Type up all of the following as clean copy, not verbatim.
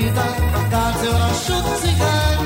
gitár, táncol a sok cigány.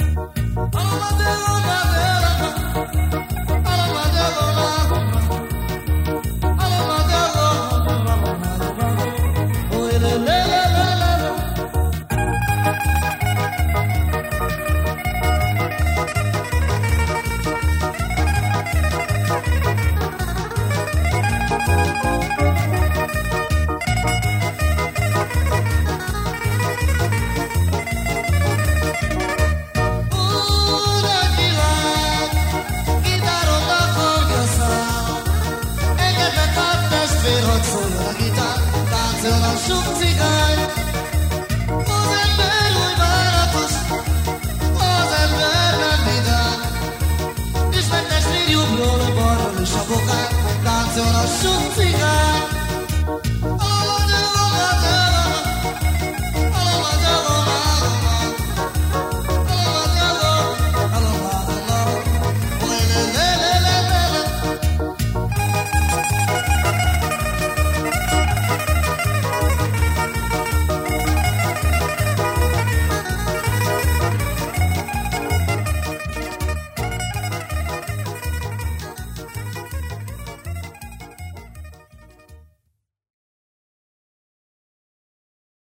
Hogy szóljon a gitár, táncol a sok cigány. Az ember új váratos, az ember nem vidám. Ismert testvér jobbról, balról és a bokán, táncol a sok cigány.